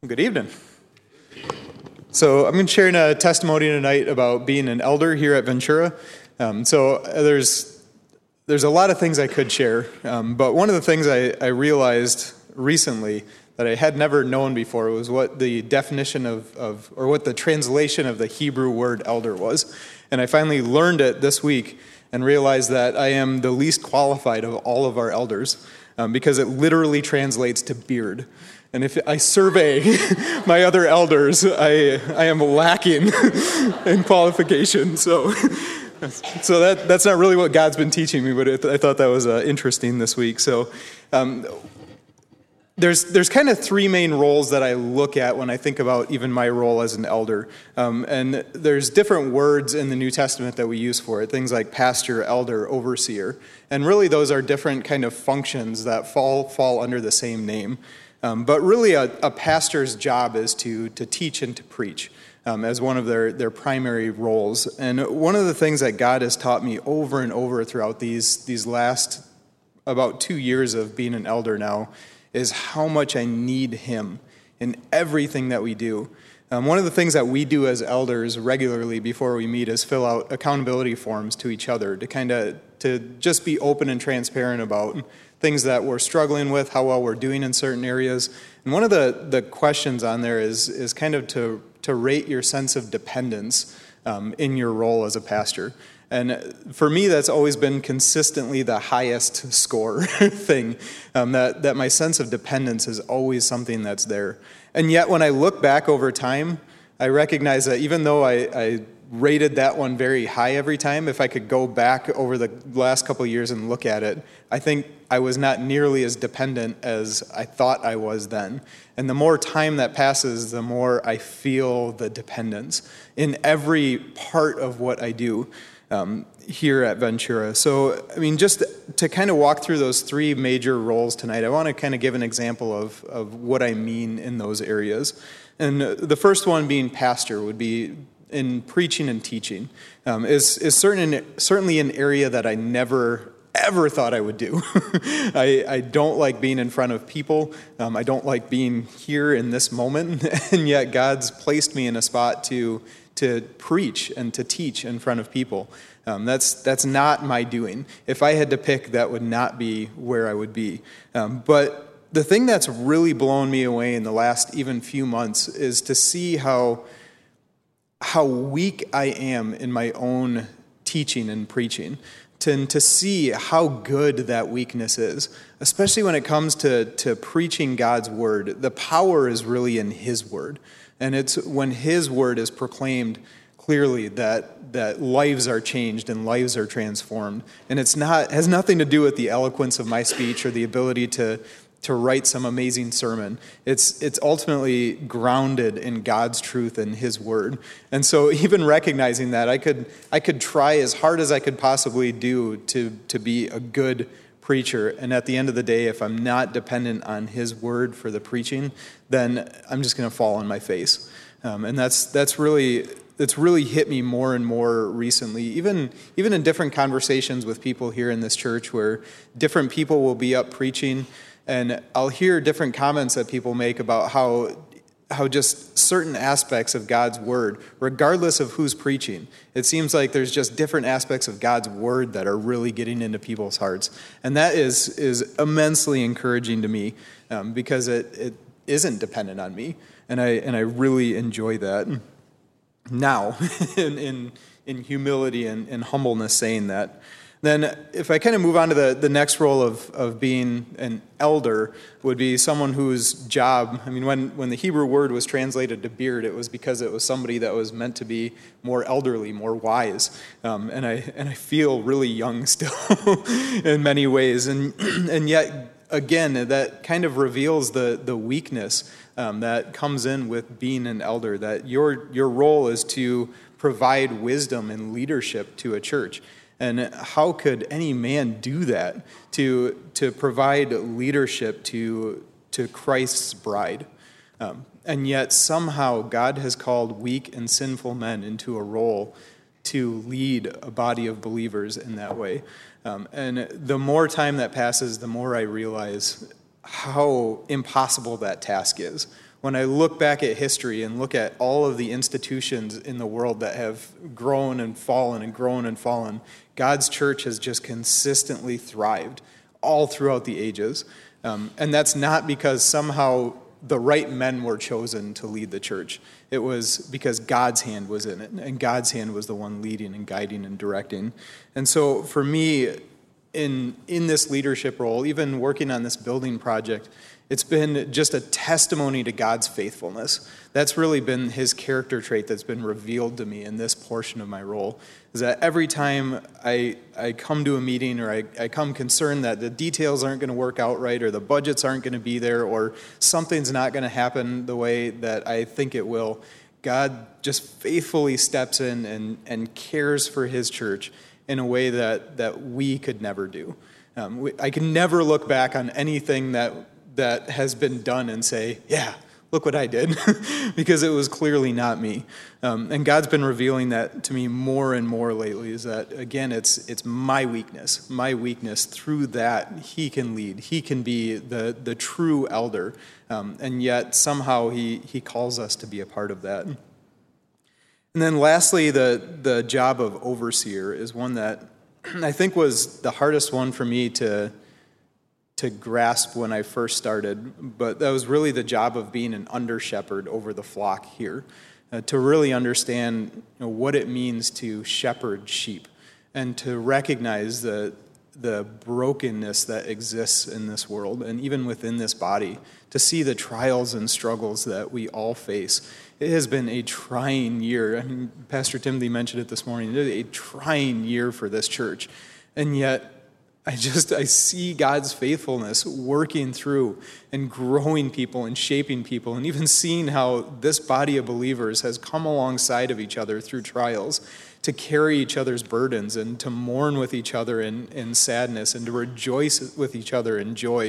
Good evening. So I'm going to share a testimony tonight about being an elder here at Ventura. There's a lot of things I could share, but one of the things I realized recently that I had never known before was what the definition or what the translation of the Hebrew word elder was. And I finally learned it this week and realized that I am the least qualified of all of our elders because it literally translates to beard. And if I survey my other elders, I am lacking in qualification. So that's not really what God's been teaching me, but I thought that was interesting this week. So there's kind of three main roles that I look at when I think about even my role as an elder. And there's different words in the New Testament that we use for it, things like pastor, elder, overseer. And really those are different kind of functions that fall under the same name. But really a pastor's job is to teach and to preach as one of their primary roles. And one of the things that God has taught me over and over throughout these last about 2 years of being an elder now is how much I need Him in everything that we do. One of the things that we do as elders regularly before we meet is fill out accountability forms to each other to just be open and transparent about things that we're struggling with, how well we're doing in certain areas. And one of the questions on there is kind of to rate your sense of dependence in your role as a pastor. And for me, that's always been consistently the highest score thing, that my sense of dependence is always something that's there. And yet when I look back over time, I recognize that even though I rated that one very high every time, if I could go back over the last couple of years and look at it, I think I was not nearly as dependent as I thought I was then. And the more time that passes, the more I feel the dependence in every part of what I do here at Ventura. So, I mean, just to kind of walk through those three major roles tonight, I want to kind of give an example of what I mean in those areas. And the first one being pastor would be in preaching and teaching, is certainly an area that I never ever thought I would do. I don't like being in front of people. I don't like being here in this moment, and yet God's placed me in a spot to preach and to teach in front of people. That's not my doing. If I had to pick, that would not be where I would be. But the thing that's really blown me away in the last even few months is to see how weak I am in my own teaching and preaching, to see how good that weakness is, especially when it comes to preaching God's word. The power is really in His word, and it's when His word is proclaimed clearly that lives are changed and lives are transformed. And has nothing to do with the eloquence of my speech or the ability to write some amazing sermon. It's ultimately grounded in God's truth and His word. And so even recognizing that, I could try as hard as I could possibly do to be a good preacher. And at the end of the day, if I'm not dependent on His word for the preaching, then I'm just going to fall on my face. And that's really hit me more and more recently, even in different conversations with people here in this church where different people will be up preaching, and I'll hear different comments that people make about how just certain aspects of God's word, regardless of who's preaching, it seems like there's just different aspects of God's word that are really getting into people's hearts. And that is immensely encouraging to me because it isn't dependent on me. And I really enjoy that. Now, in humility and humbleness saying that. Then if I kind of move on to the next role of being an elder, would be someone whose job, I mean, when the Hebrew word was translated to beard, it was because it was somebody that was meant to be more elderly, more wise. And I feel really young still in many ways. And yet, again, that kind of reveals the weakness that comes in with being an elder, that your role is to provide wisdom and leadership to a church. And how could any man do that, to provide leadership to Christ's bride? And yet somehow God has called weak and sinful men into a role to lead a body of believers in that way. And the more time that passes, the more I realize how impossible that task is. When I look back at history and look at all of the institutions in the world that have grown and fallen and grown and fallen, God's church has just consistently thrived all throughout the ages. And that's not because somehow the right men were chosen to lead the church. It was because God's hand was in it, and God's hand was the one leading and guiding and directing. And so for me, in this leadership role, even working on this building project, it's been just a testimony to God's faithfulness. That's really been his character trait that's been revealed to me in this portion of my role, is that every time I come to a meeting or I come concerned that the details aren't going to work out right or the budgets aren't going to be there or something's not going to happen the way that I think it will, God just faithfully steps in and cares for his church in a way that we could never do. I can never look back on anything that has been done and say, yeah, look what I did, because it was clearly not me. And God's been revealing that to me more and more lately, is that, again, it's my weakness. My weakness, through that, he can lead. He can be the true elder, and yet somehow he calls us to be a part of that. And then lastly, the job of overseer is one that I think was the hardest one for me to grasp when I first started, but that was really the job of being an under-shepherd over the flock here, to really understand what it means to shepherd sheep and to recognize the brokenness that exists in this world and even within this body, to see the trials and struggles that we all face. It has been a trying year. I mean, Pastor Timothy mentioned it this morning. It is a trying year for this church, and yet I see God's faithfulness working through and growing people and shaping people, and even seeing how this body of believers has come alongside of each other through trials to carry each other's burdens and to mourn with each other in sadness and to rejoice with each other in joy.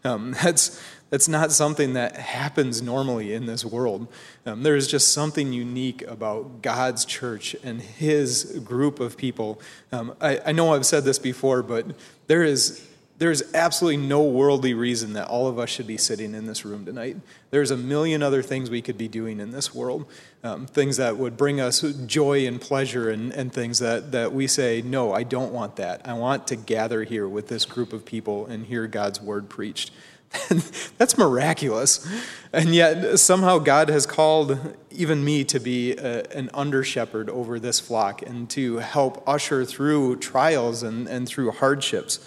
That's not something that happens normally in this world. There is just something unique about God's church and his group of people. I know I've said this before, but there is absolutely no worldly reason that all of us should be sitting in this room tonight. There's a million other things we could be doing in this world, things that would bring us joy and pleasure and things that we say, no, I don't want that. I want to gather here with this group of people and hear God's word preached. That's miraculous. And yet somehow God has called even me to be an under-shepherd over this flock and to help usher through trials and through hardships.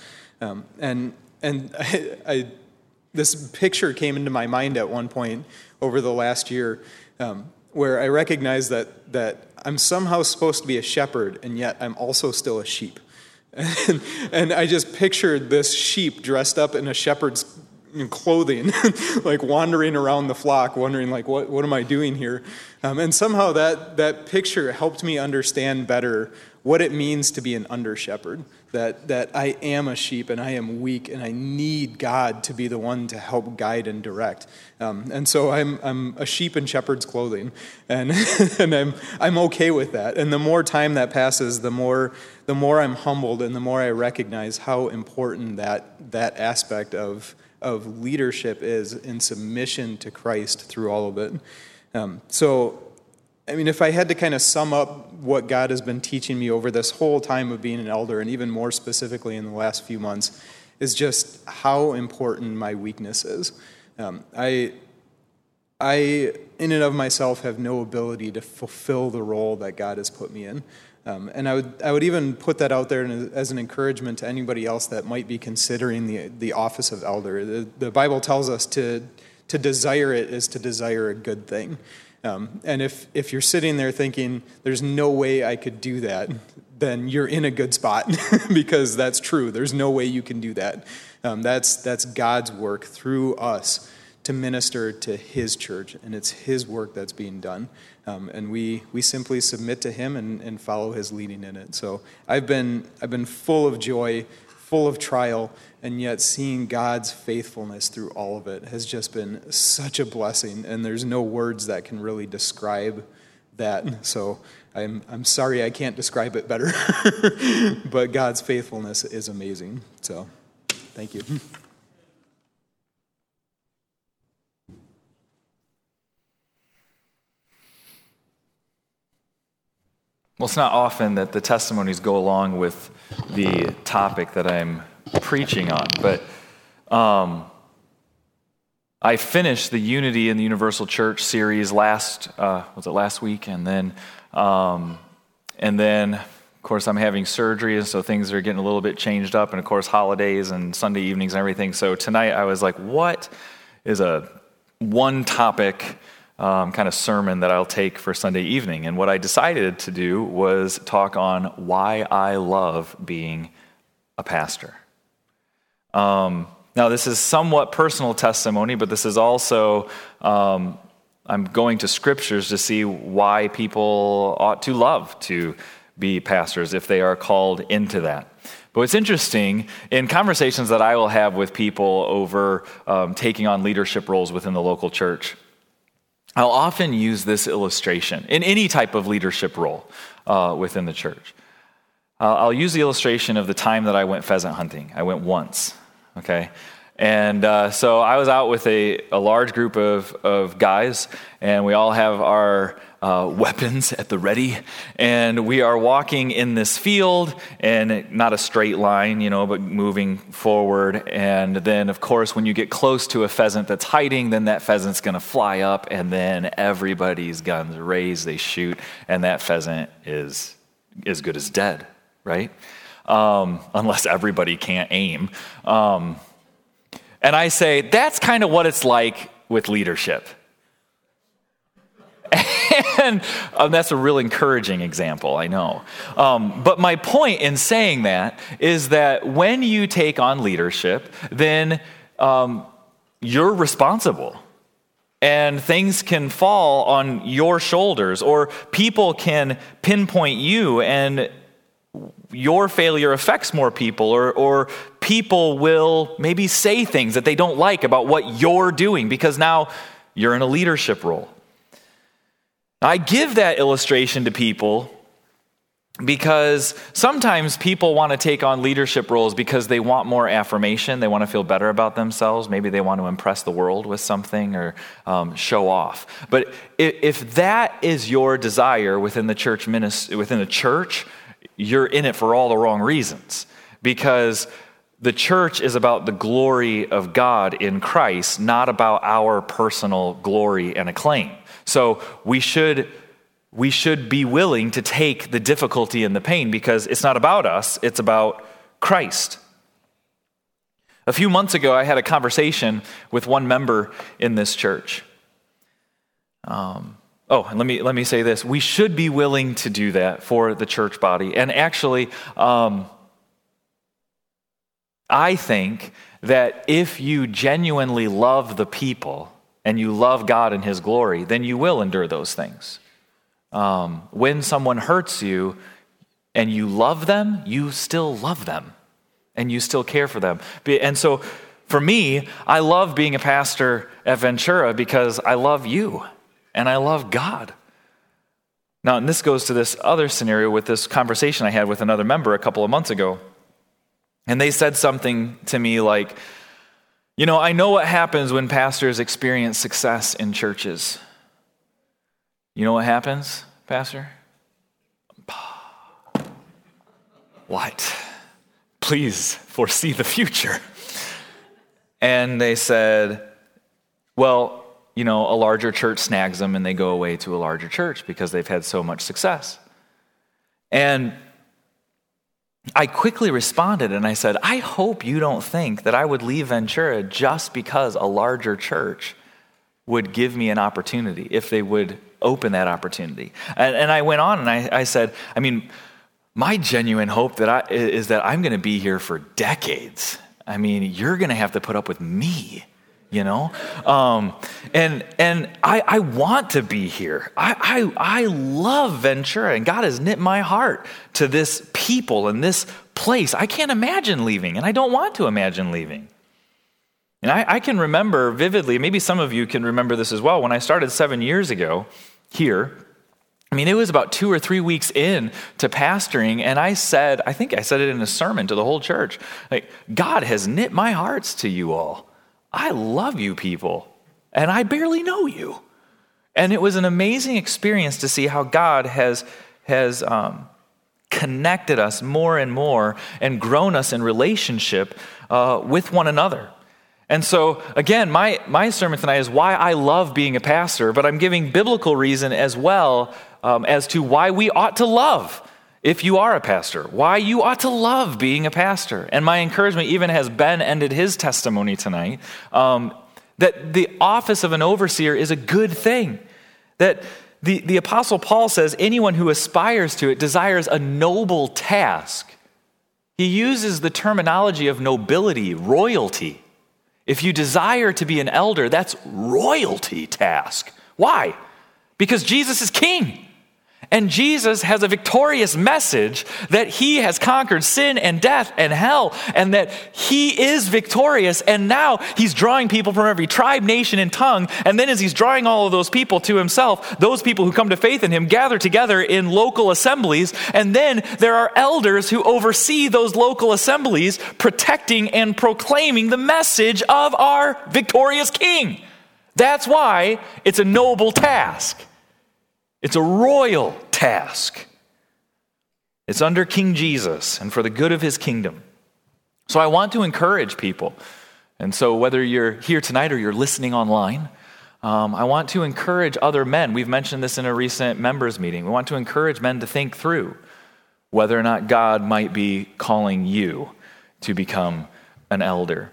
This picture came into my mind at one point over the last year, where I recognized that I'm somehow supposed to be a shepherd, and yet I'm also still a sheep. And I just pictured this sheep dressed up in a shepherd's clothing, like wandering around the flock, wondering like, what am I doing here? And somehow that picture helped me understand better what it means to be an under-shepherd, that I am a sheep and I am weak and I need God to be the one to help guide and direct. And so I'm a sheep in shepherd's clothing, and and I'm okay with that. And the more time that passes, the more I'm humbled and the more I recognize how important that aspect of leadership is in submission to Christ through all of it. So, I mean, if I had to kind of sum up what God has been teaching me over this whole time of being an elder, and even more specifically in the last few months, is just how important my weakness is. I, in and of myself, have no ability to fulfill the role that God has put me in. And I would even put that out there as an encouragement to anybody else that might be considering the office of elder. The Bible tells us to desire it is to desire a good thing. And if you're sitting there thinking, there's no way I could do that, then you're in a good spot, because that's true. There's no way you can do that. That's God's work through us to minister to his church, and it's his work that's being done. And we simply submit to him and follow his leading in it. So I've been full of joy, full of trial, and yet seeing God's faithfulness through all of it has just been such a blessing, and there's no words that can really describe that. So I'm sorry I can't describe it better, but God's faithfulness is amazing. So thank you. Well, it's not often that the testimonies go along with the topic that I'm preaching on, but I finished the Unity in the Universal Church series last week? And then, of course, I'm having surgery, and so things are getting a little bit changed up, and of course, holidays and Sunday evenings and everything. So tonight I was like, what is a one topic kind of sermon that I'll take for Sunday evening? And what I decided to do was talk on why I love being a pastor. Now, this is somewhat personal testimony, but this is also, I'm going to scriptures to see why people ought to love to be pastors if they are called into that. But what's interesting, in conversations that I will have with people over taking on leadership roles within the local church, I'll often use this illustration in any type of leadership role within the church. I'll use the illustration of the time that I went pheasant hunting. I went once, okay? And so I was out with a large group of guys, and we all have our weapons at the ready, and we are walking in this field, and not a straight line, but moving forward. And then, of course, when you get close to a pheasant that's hiding, then that pheasant's going to fly up, and then everybody's guns raised, they shoot, and that pheasant is as good as dead, right? Unless everybody can't aim. And I say, that's kind of what it's like with leadership. And that's a real encouraging example, I know. But my point in saying that is that when you take on leadership, then you're responsible. And things can fall on your shoulders, or people can pinpoint you, and your failure affects more people, or people will maybe say things that they don't like about what you're doing because now you're in a leadership role. I give that illustration to people because sometimes people want to take on leadership roles because they want more affirmation. They want to feel better about themselves. Maybe they want to impress the world with something or show off. But if that is your desire within the church within the church, you're in it for all the wrong reasons, because the church is about the glory of God in Christ, not about our personal glory and acclaim. So we should be willing to take the difficulty and the pain, because it's not about us, it's about Christ. A few months ago, I had a conversation with one member in this church. And let me say this. We should be willing to do that for the church body. And actually, I think that if you genuinely love the people and you love God and His glory, then you will endure those things. When someone hurts you and you love them, you still love them and you still care for them. And so for me, I love being a pastor at Ventura because I love you. And I love God. Now, and this goes to this other scenario with this conversation I had with another member a couple of months ago. And they said something to me like, I know what happens when pastors experience success in churches. You know what happens, Pastor? What? Please foresee the future. And they said, well, a larger church snags them and they go away to a larger church because they've had so much success. And I quickly responded and I said, I hope you don't think that I would leave Ventura just because a larger church would give me an opportunity, if they would open that opportunity. And I went on and I said, my genuine hope is that I'm going to be here for decades. You're going to have to put up with me. And I want to be here. I love Ventura, and God has knit my heart to this people and this place. I can't imagine leaving, and I don't want to imagine leaving. And I can remember vividly, maybe some of you can remember this as well, when I started 7 years ago here, it was about 2 or 3 weeks in to pastoring, and I think I said it in a sermon to the whole church, God has knit my hearts to you all. I love you people, and I barely know you. And it was an amazing experience to see how God has has connected us more and more and grown us in relationship with one another. And so, again, my sermon tonight is why I love being a pastor, but I'm giving biblical reason as well as to why we ought to love, if you are a pastor, why you ought to love being a pastor. And my encouragement, even as Ben ended his testimony tonight, that the office of an overseer is a good thing. That the Apostle Paul says anyone who aspires to it desires a noble task. He uses the terminology of nobility, royalty. If you desire to be an elder, that's royalty task. Why? Because Jesus is king. And Jesus has a victorious message that he has conquered sin and death and hell, and that he is victorious. And now he's drawing people from every tribe, nation, and tongue. And then as he's drawing all of those people to himself, those people who come to faith in him gather together in local assemblies. And then there are elders who oversee those local assemblies, protecting and proclaiming the message of our victorious king. That's why it's a noble task. It's a royal task. It's under King Jesus and for the good of his kingdom. So I want to encourage people. And so whether you're here tonight or you're listening online, I want to encourage other men. We've mentioned this in a recent members meeting. We want to encourage men to think through whether or not God might be calling you to become an elder.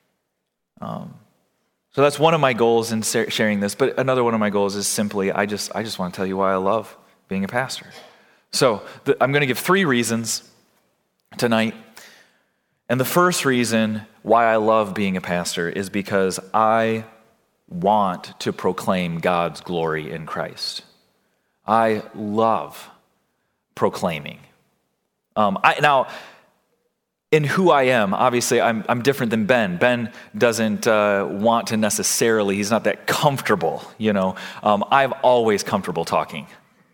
So that's one of my goals in sharing this, but another one of my goals is simply, I just want to tell you why I love being a pastor. So I'm going to give 3 reasons tonight. And the first reason why I love being a pastor is because I want to proclaim God's glory in Christ. I love proclaiming. Now, in who I am, obviously, I'm different than Ben. Ben doesn't want to necessarily, he's not that comfortable, I'm always comfortable talking.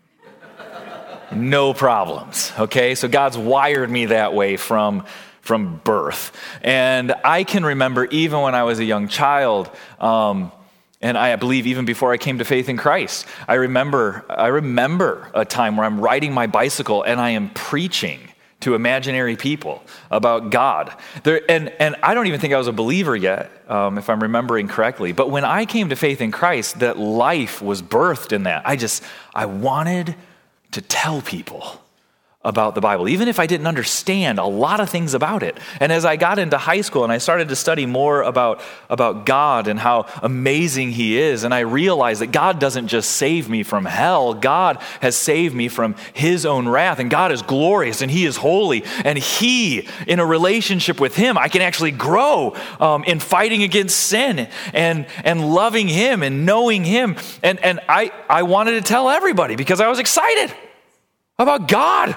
No problems, okay? So God's wired me that way from birth. And I can remember even when I was a young child, and I believe even before I came to faith in Christ, I remember a time where I'm riding my bicycle and I am preaching to imaginary people about God. And I don't even think I was a believer yet, if I'm remembering correctly. But when I came to faith in Christ, that life was birthed in that. I wanted to tell people about the Bible, even if I didn't understand a lot of things about it. And as I got into high school and I started to study more about God and how amazing he is, and I realized that God doesn't just save me from hell, God has saved me from his own wrath, and God is glorious and he is holy, and in a relationship with him, I can actually grow in fighting against sin and loving him and knowing him. And I wanted to tell everybody because I was excited about God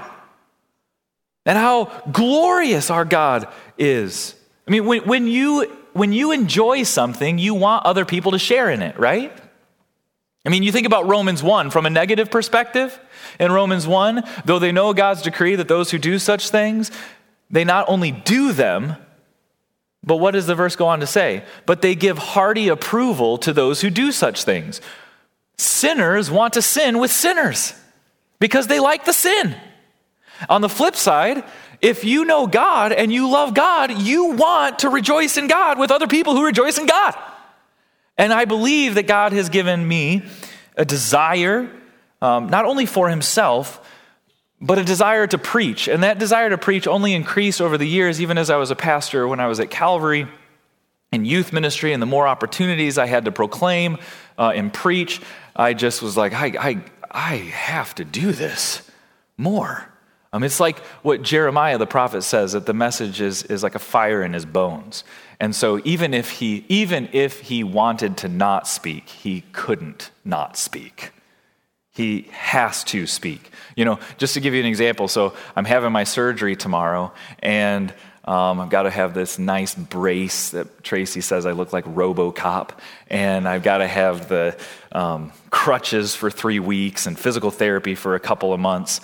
and how glorious our God is. I mean, when you enjoy something, you want other people to share in it, right? I mean, you think about Romans 1 from a negative perspective. In Romans 1, though they know God's decree that those who do such things, they not only do them, but what does the verse go on to say? But they give hearty approval to those who do such things. Sinners want to sin with sinners because they like the sin. On the flip side, if you know God and you love God, you want to rejoice in God with other people who rejoice in God. And I believe that God has given me a desire, not only for himself, but a desire to preach. And that desire to preach only increased over the years, even as I was a pastor when I was at Calvary in youth ministry, and the more opportunities I had to proclaim and preach, I just was like, I have to do this more. It's like what Jeremiah the prophet says, that the message is like a fire in his bones. And so even if he wanted to not speak, he couldn't not speak. He has to speak. Just to give you an example, so I'm having my surgery tomorrow, and I've got to have this nice brace that Tracy says I look like RoboCop, and I've got to have the crutches for 3 weeks and physical therapy for a couple of months.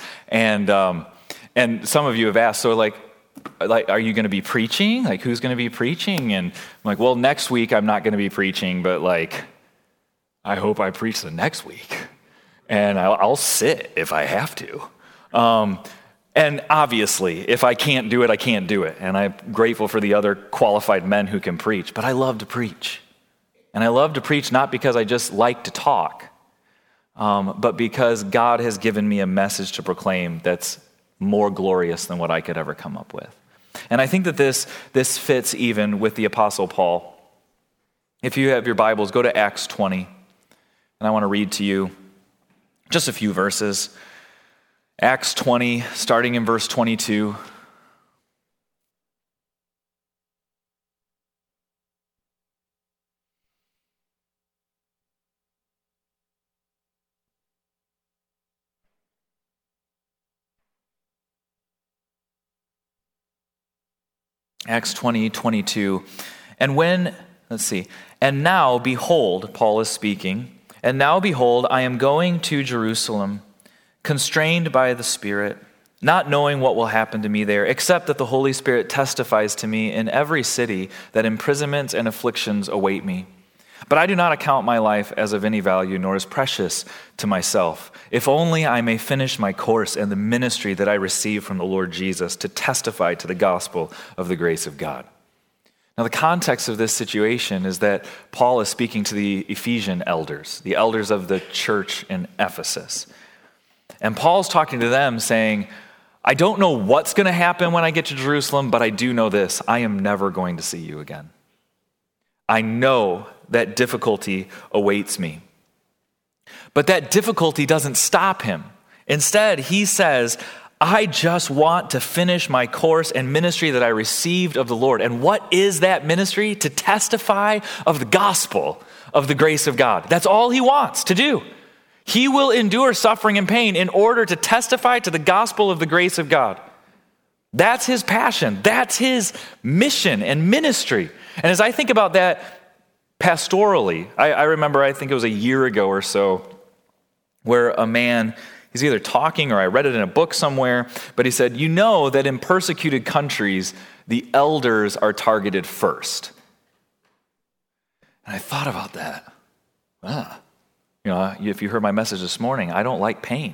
And some of you have asked, so like, are you going to be preaching? Like, who's going to be preaching? And I'm like, well, next week I'm not going to be preaching, but I hope I preach the next week. And I'll sit if I have to. And obviously, if I can't do it, I can't do it. And I'm grateful for the other qualified men who can preach. But I love to preach. And I love to preach not because I just like to talk, but because God has given me a message to proclaim that's more glorious than what I could ever come up with. And I think that this fits even with the Apostle Paul. If you have your Bibles, go to Acts 20. And I want to read to you just a few verses. Acts 20, starting in verse 22. Acts 20, 22. And now, behold, Paul is speaking, and now, behold, I am going to Jerusalem, constrained by the Spirit, not knowing what will happen to me there, except that the Holy Spirit testifies to me in every city that imprisonments and afflictions await me. But I do not account my life as of any value, nor as precious to myself, if only I may finish my course and the ministry that I received from the Lord Jesus to testify to the gospel of the grace of God. Now, the context of this situation is that Paul is speaking to the Ephesian elders, the elders of the church in Ephesus. And Paul's talking to them saying, I don't know what's going to happen when I get to Jerusalem, but I do know this: I am never going to see you again. I know that difficulty awaits me. But that difficulty doesn't stop him. Instead, he says, I just want to finish my course and ministry that I received of the Lord. And what is that ministry? To testify of the gospel of the grace of God. That's all he wants to do. He will endure suffering and pain in order to testify to the gospel of the grace of God. That's his passion. That's his mission and ministry. And as I think about that pastorally, I remember, I think it was a year ago or so, where a man, he's either talking or I read it in a book somewhere, but he said, you know that in persecuted countries, the elders are targeted first. And I thought about that. If you heard my message this morning, I don't like pain.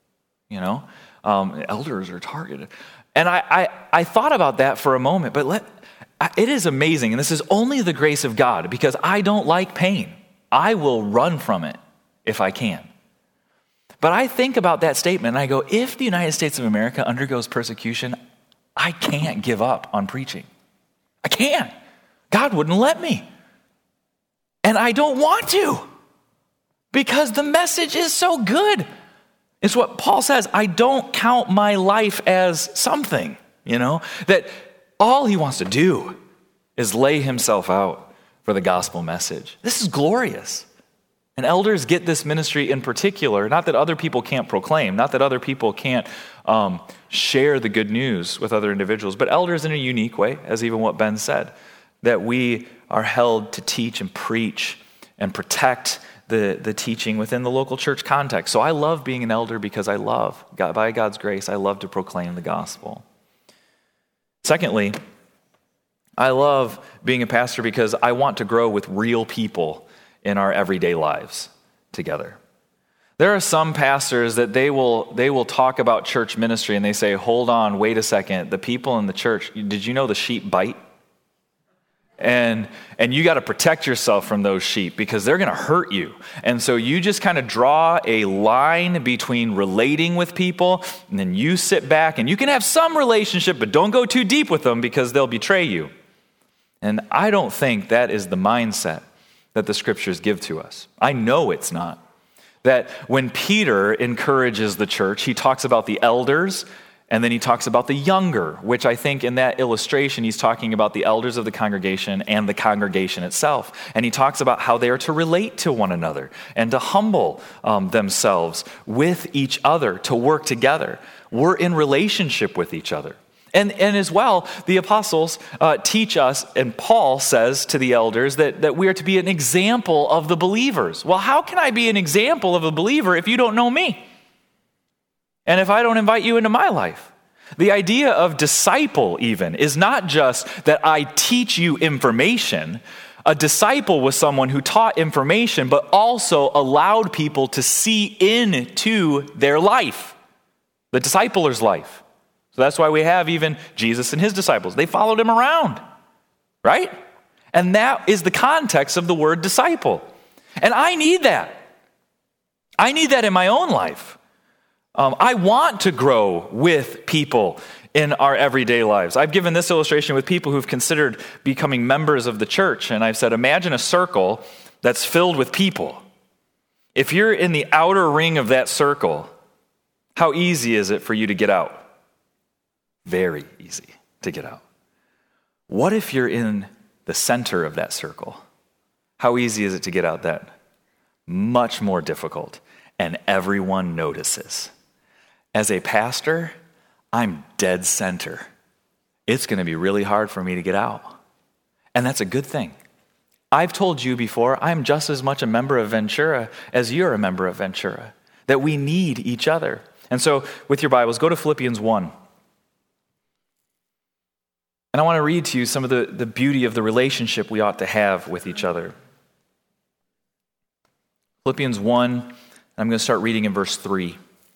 Elders are targeted. And I thought about that for a moment, but it is amazing, and this is only the grace of God, because I don't like pain. I will run from it if I can. But I think about that statement, and I go, if the United States of America undergoes persecution, I can't give up on preaching. I can't. God wouldn't let me. And I don't want to, because the message is so good. It's what Paul says. I don't count my life as something, that all he wants to do is lay himself out for the gospel message. This is glorious. And elders get this ministry in particular, not that other people can't proclaim, not that other people can't share the good news with other individuals, but elders in a unique way, as even what Ben said, that we are held to teach and preach and protect the teaching within the local church context. So I love being an elder because I love, by God's grace, I love to proclaim the gospel. Secondly, I love being a pastor because I want to grow with real people in our everyday lives together. There are some pastors that they will talk about church ministry and they say, hold on, wait a second, the people in the church, did you know the sheep bite? And you got to protect yourself from those sheep because they're going to hurt you. And so you just kind of draw a line between relating with people, and then you sit back and you can have some relationship, but don't go too deep with them because they'll betray you. And I don't think that is the mindset that the scriptures give to us. I know it's not. That when Peter encourages the church, he talks about the elders, and then he talks about the younger, which I think in that illustration, he's talking about the elders of the congregation and the congregation itself. And he talks about how they are to relate to one another and to humble themselves with each other, to work together. We're in relationship with each other. And as well, the apostles teach us, and Paul says to the elders that we are to be an example of the believers. Well, how can I be an example of a believer if you don't know me? And if I don't invite you into my life? The idea of disciple even is not just that I teach you information. A disciple was someone who taught information, but also allowed people to see into their life. the discipler's life. So that's why we have even Jesus and his disciples. They followed him around, right? And that is the context of the word disciple. And I need that. I need that in my own life. I want to grow with people in our everyday lives. I've given this illustration with people who've considered becoming members of the church, and I've said, imagine a circle that's filled with people. If you're in the outer ring of that circle, how easy is it for you to get out? Very easy to get out. What if you're in the center of that circle? How easy is it to get out then? Much more difficult, and everyone notices. As a pastor, I'm dead center. It's going to be really hard for me to get out. And that's a good thing. I've told you before, I'm just as much a member of Ventura as you're a member of Ventura, that we need each other. And so, with your Bibles, go to Philippians 1. And I want to read to you some of the beauty of the relationship we ought to have with each other. Philippians 1, I'm going to start reading in verse 3.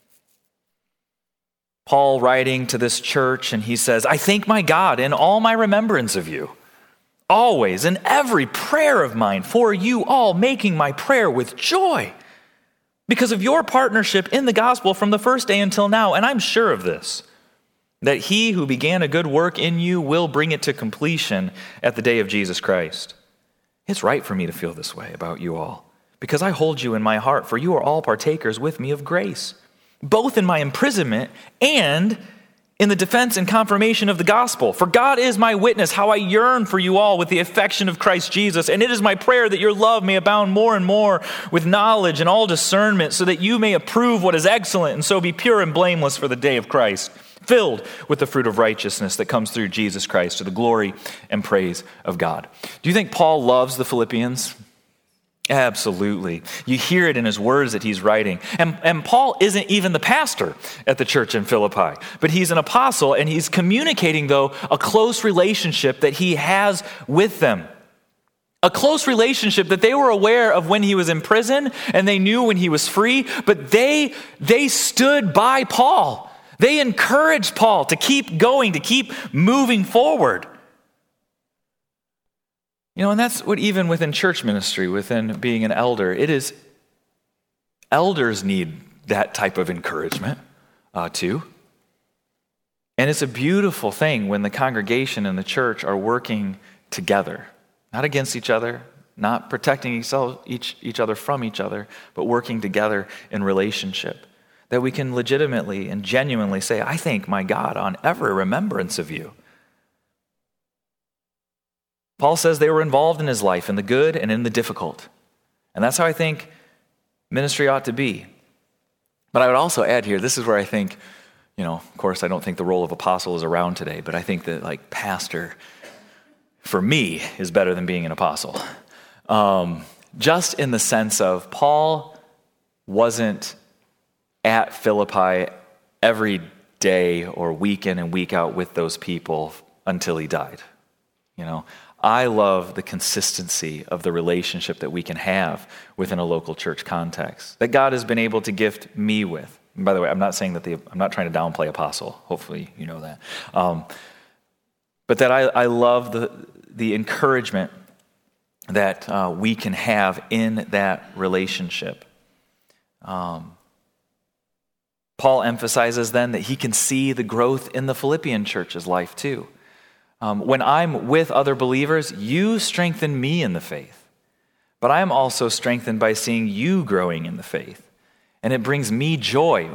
Paul writing to this church, and he says, I thank my God in all my remembrance of you, always in every prayer of mine for you all, making my prayer with joy, because of your partnership in the gospel from the first day until now. And I'm sure of this, that he who began a good work in you will bring it to completion at the day of Jesus Christ. It's right for me to feel this way about you all, because I hold you in my heart, for you are all partakers with me of grace, both in my imprisonment and in the defense and confirmation of the gospel. For God is my witness, how I yearn for you all with the affection of Christ Jesus. And it is my prayer that your love may abound more and more with knowledge and all discernment, so that you may approve what is excellent and so be pure and blameless for the day of Christ, filled with the fruit of righteousness that comes through Jesus Christ to the glory and praise of God. Do you think Paul loves the Philippians? Absolutely. You hear it in his words that he's writing. And Paul isn't even the pastor at the church in Philippi, but he's an apostle, and he's communicating, though, a close relationship that he has with them. A close relationship that they were aware of when he was in prison, and they knew when he was free, but they stood by Paul. They encouraged Paul to keep going, to keep moving forward. You know, and that's what even within church ministry, within being an elder, it is, elders need that type of encouragement too. And it's a beautiful thing when the congregation and the church are working together, not against each other, not protecting each other from each other, but working together in relationship. That we can legitimately and genuinely say, I thank my God on every remembrance of you. Paul says they were involved in his life, in the good and in the difficult. And that's how I think ministry ought to be. But I would also add here, this is where I think, of course, I don't think the role of apostle is around today, but I think that pastor, for me, is better than being an apostle. Just in the sense of Paul wasn't at Philippi every day or week in and week out with those people until he died. I love the consistency of the relationship that we can have within a local church context that God has been able to gift me with. And by the way, I'm not saying that I'm not trying to downplay apostle. Hopefully you know that. But that I love the encouragement that we can have in that relationship. Paul emphasizes then that he can see the growth in the Philippian church's life too. When I'm with other believers, you strengthen me in the faith. But I am also strengthened by seeing you growing in the faith. And it brings me joy.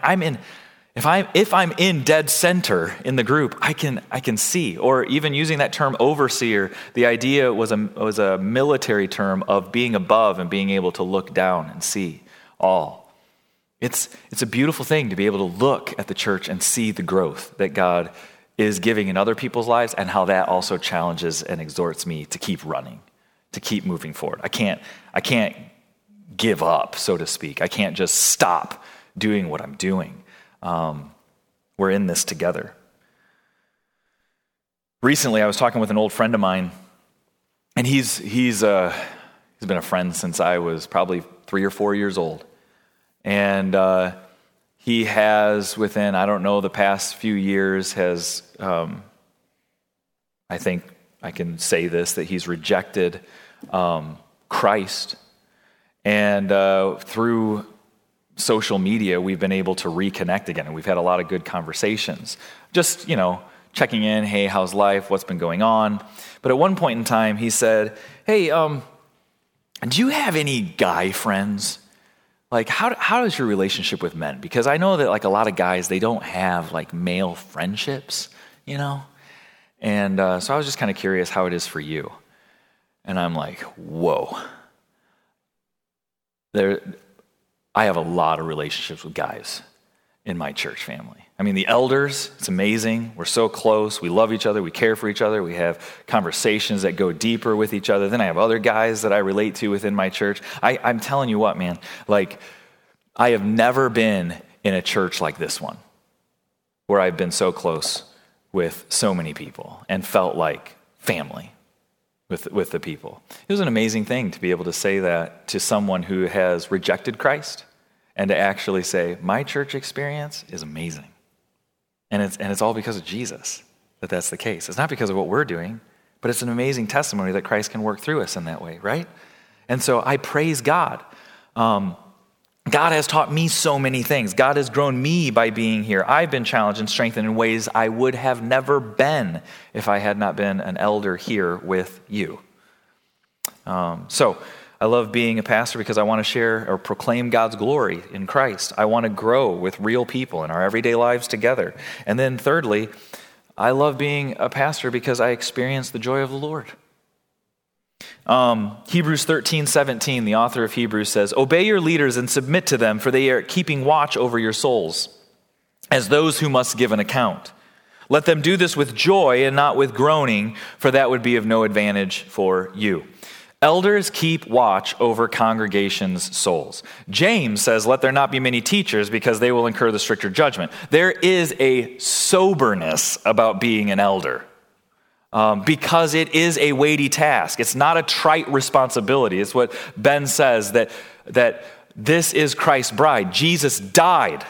If I'm in dead center in the group, I can see. Or even using that term overseer, the idea was a military term of being above and being able to look down and see all. It's a beautiful thing to be able to look at the church and see the growth that God is giving in other people's lives, and how that also challenges and exhorts me to keep running, to keep moving forward. I can't give up, so to speak. I can't just stop doing what I'm doing. We're in this together. Recently, I was talking with an old friend of mine, and he's been a friend since I was probably 3 or 4 years old. And he has within, I don't know, the past few years has, I think I can say this, that he's rejected Christ. And through social media, we've been able to reconnect again. And we've had a lot of good conversations. Just, checking in, hey, how's life? What's been going on? But at one point in time, he said, hey, do you have any guy friends? Like, how is your relationship with men? Because I know that, like, a lot of guys, they don't have, like, male friendships, And so I was just kind of curious how it is for you. And I'm like, whoa. I have a lot of relationships with guys in my church family. I mean, the elders, it's amazing. We're so close. We love each other. We care for each other. We have conversations that go deeper with each other. Then I have other guys that I relate to within my church. I'm telling you what, man, like, I have never been in a church like this one where I've been so close with so many people and felt like family with the people. It was an amazing thing to be able to say that to someone who has rejected Christ and to actually say, my church experience is amazing. And it's all because of Jesus that's the case. It's not because of what we're doing, but it's an amazing testimony that Christ can work through us in that way, right? And so I praise God. God has taught me so many things. God has grown me by being here. I've been challenged and strengthened in ways I would have never been if I had not been an elder here with you. So I love being a pastor because I want to share or proclaim God's glory in Christ. I want to grow with real people in our everyday lives together. And then thirdly, I love being a pastor because I experience the joy of the Lord. Hebrews 13:17, the author of Hebrews says, obey your leaders and submit to them, for they are keeping watch over your souls, as those who must give an account. Let them do this with joy and not with groaning, for that would be of no advantage for you. Elders keep watch over congregations' souls. James says, let there not be many teachers, because they will incur the stricter judgment. There is a soberness about being an elder. Because it is a weighty task. It's not a trite responsibility. It's what Ben says, that this is Christ's bride. Jesus died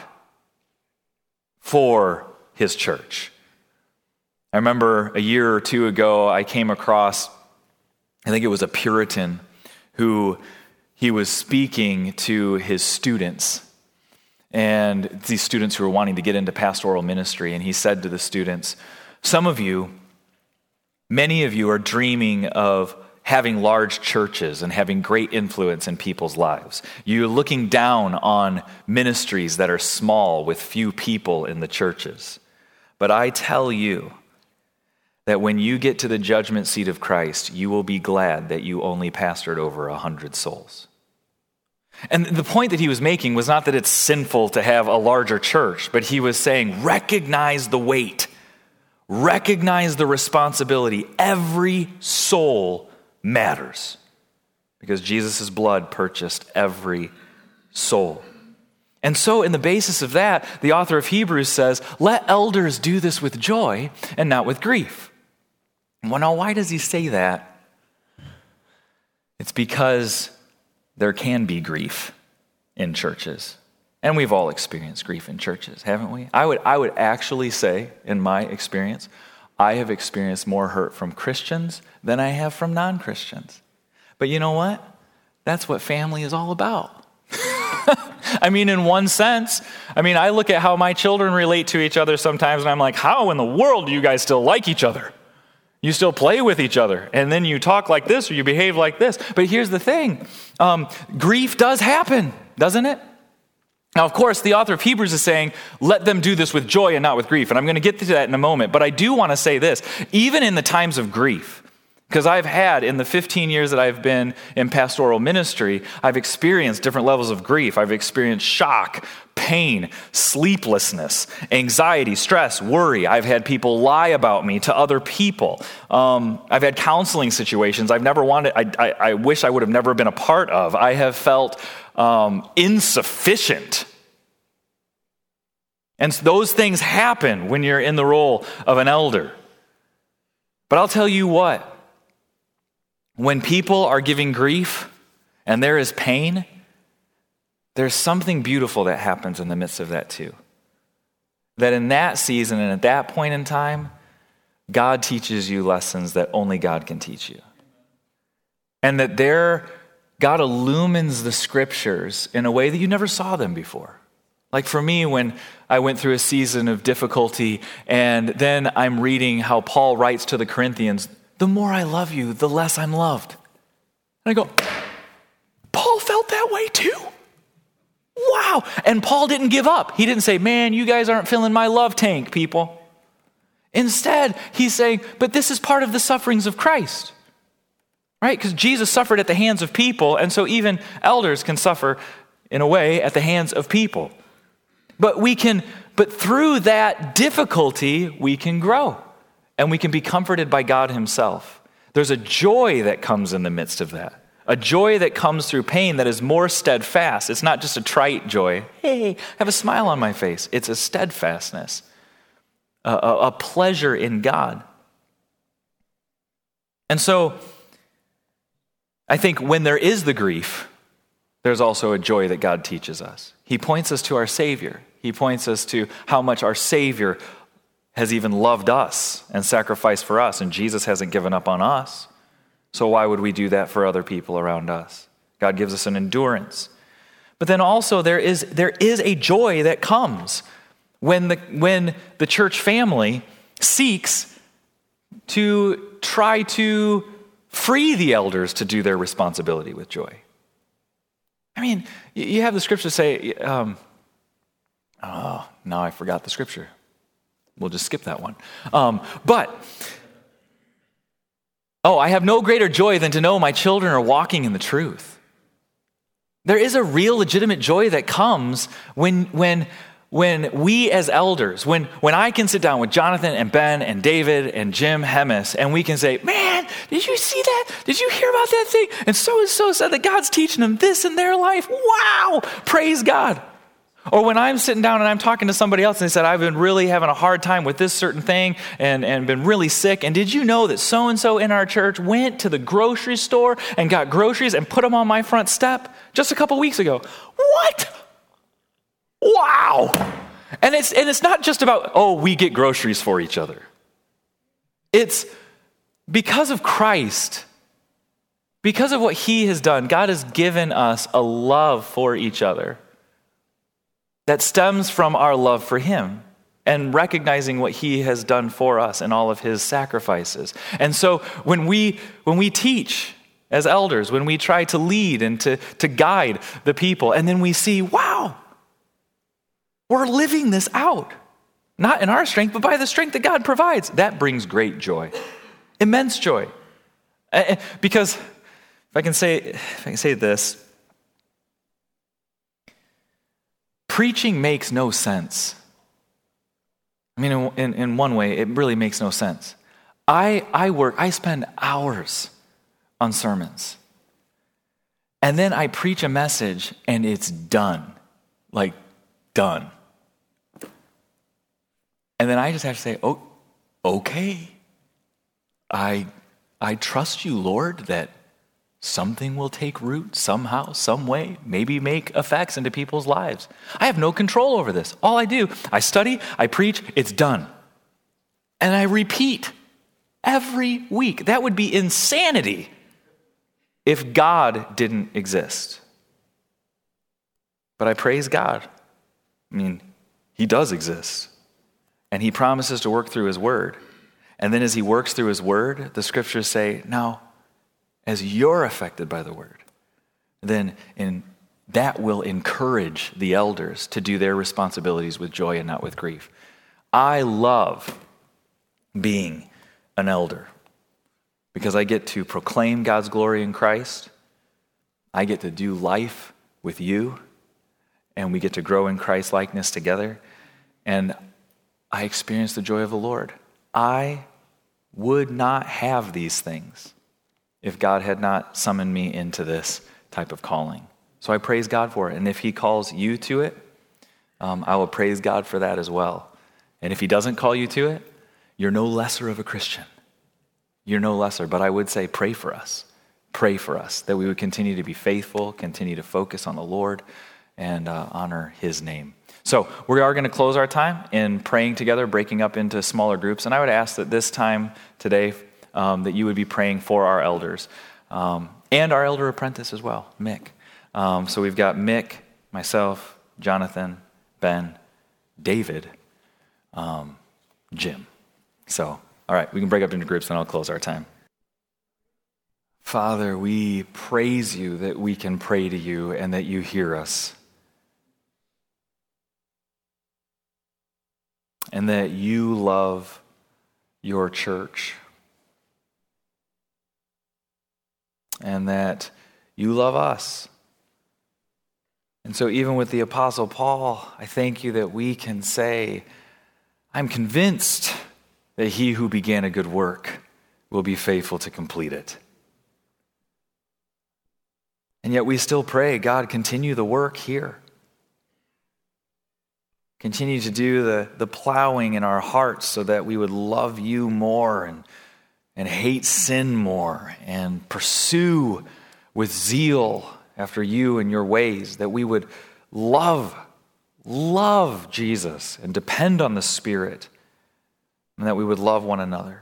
for his church. I remember a year or two ago, I came across, I think it was a Puritan, who he was speaking to his students, and these students who were wanting to get into pastoral ministry, and he said to the students, many of you are dreaming of having large churches and having great influence in people's lives. You're looking down on ministries that are small with few people in the churches. But I tell you that when you get to the judgment seat of Christ, you will be glad that you only pastored over 100 souls. And the point that he was making was not that it's sinful to have a larger church, but he was saying, recognize the weight. Recognize the responsibility. Every soul matters because Jesus' blood purchased every soul. And so in the basis of that, the author of Hebrews says, let elders do this with joy and not with grief. Well, now, why does he say that? It's because there can be grief in churches. And we've all experienced grief in churches, haven't we? I would actually say, in my experience, I have experienced more hurt from Christians than I have from non-Christians. But you know what? That's what family is all about. I mean, in one sense, I look at how my children relate to each other sometimes, and I'm like, how in the world do you guys still like each other? You still play with each other, and then you talk like this or you behave like this. But here's the thing. Grief does happen, doesn't it? Now, of course, the author of Hebrews is saying, let them do this with joy and not with grief. And I'm going to get to that in a moment. But I do want to say this. Even in the times of grief, because I've had, in the 15 years that I've been in pastoral ministry, I've experienced different levels of grief. I've experienced shock, pain, sleeplessness, anxiety, stress, worry. I've had people lie about me to other people. I've had counseling situations I've never wanted, I wish I would have never been a part of. I have felt insufficient. And those things happen when you're in the role of an elder. But I'll tell you what, when people are giving grief and there is pain, there's something beautiful that happens in the midst of that too. That in that season and at that point in time, God teaches you lessons that only God can teach you. And that God illumines the scriptures in a way that you never saw them before. Like for me, when I went through a season of difficulty, and then I'm reading how Paul writes to the Corinthians, the more I love you, the less I'm loved. And I go, Paul felt that way too? Wow. And Paul didn't give up. He didn't say, man, you guys aren't filling my love tank, people. Instead, he's saying, but this is part of the sufferings of Christ. Right? Because Jesus suffered at the hands of people, and so even elders can suffer in a way at the hands of people. But through that difficulty, we can grow, and we can be comforted by God himself. There's a joy that comes in the midst of that. A joy that comes through pain that is more steadfast. It's not just a trite joy. Hey, have a smile on my face. It's a steadfastness, a pleasure in God. And so, I think when there is the grief, there's also a joy that God teaches us. He points us to our Savior. He points us to how much our Savior has even loved us and sacrificed for us, and Jesus hasn't given up on us. So why would we do that for other people around us? God gives us an endurance. But then also there is a joy that comes when the church family seeks to try to free the elders to do their responsibility with joy. I mean, you have the scripture say, now I forgot the scripture. We'll just skip that one. I have no greater joy than to know my children are walking in the truth. There is a real legitimate joy that comes when we as elders, when I can sit down with Jonathan and Ben and David and Jim Hemis, and we can say, man, did you see that? Did you hear about that thing? And so said that God's teaching them this in their life. Wow, praise God. Or when I'm sitting down and I'm talking to somebody else and they said, I've been really having a hard time with this certain thing and been really sick. And did you know that so-and-so in our church went to the grocery store and got groceries and put them on my front step just a couple weeks ago? What? Wow. And it's not just about, we get groceries for each other. It's because of Christ, because of what he has done, God has given us a love for each other that stems from our love for him and recognizing what he has done for us and all of his sacrifices. And so when we teach as elders, when we try to lead and to guide the people, and then we see, wow, we're living this out, not in our strength, but by the strength that God provides. That brings great joy, immense joy. Because if I can say this, preaching makes no sense. I mean, in one way, it really makes no sense. I spend hours on sermons, and then I preach a message, and it's done, like done. And then I just have to say, oh, okay. I trust you, Lord, that something will take root somehow, some way, maybe make effects into people's lives. I have no control over this. All I do, I study, I preach, it's done. And I repeat every week. That would be insanity if God didn't exist. But I praise God. I mean, he does exist. And he promises to work through his word. And then as he works through his word, the scriptures say, now, as you're affected by the word, then that will encourage the elders to do their responsibilities with joy and not with grief. I love being an elder because I get to proclaim God's glory in Christ. I get to do life with you, and we get to grow in Christ's likeness together. And I experience the joy of the Lord. I would not have these things if God had not summoned me into this type of calling. So I praise God for it. And if he calls you to it, I will praise God for that as well. And if he doesn't call you to it, you're no lesser of a Christian. You're no lesser. But I would say pray for us. Pray for us that we would continue to be faithful, continue to focus on the Lord, and honor his name. So we are going to close our time in praying together, breaking up into smaller groups. And I would ask that this time today that you would be praying for our elders and our elder apprentice as well, Mick. So we've got Mick, myself, Jonathan, Ben, David, Jim. So, all right, we can break up into groups and I'll close our time. Father, we praise you that we can pray to you and that you hear us. And that you love your church. And that you love us. And so even with the Apostle Paul, I thank you that we can say, I'm convinced that he who began a good work will be faithful to complete it. And yet we still pray, God, continue the work here. Continue to do the plowing in our hearts so that we would love you more and hate sin more and pursue with zeal after you and your ways, that we would love Jesus and depend on the Spirit, and that we would love one another.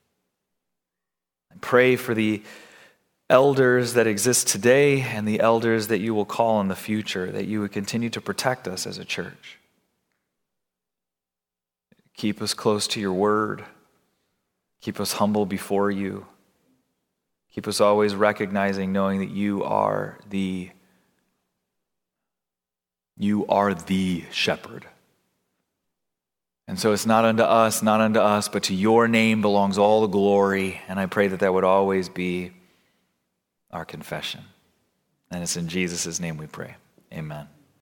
I pray for the elders that exist today and the elders that you will call in the future, that you would continue to protect us as a church. Keep us close to your word. Keep us humble before you. Keep us always recognizing, knowing that you are the shepherd. And so it's not unto us, but to your name belongs all the glory. And I pray that that would always be our confession. And it's in Jesus' name we pray. Amen.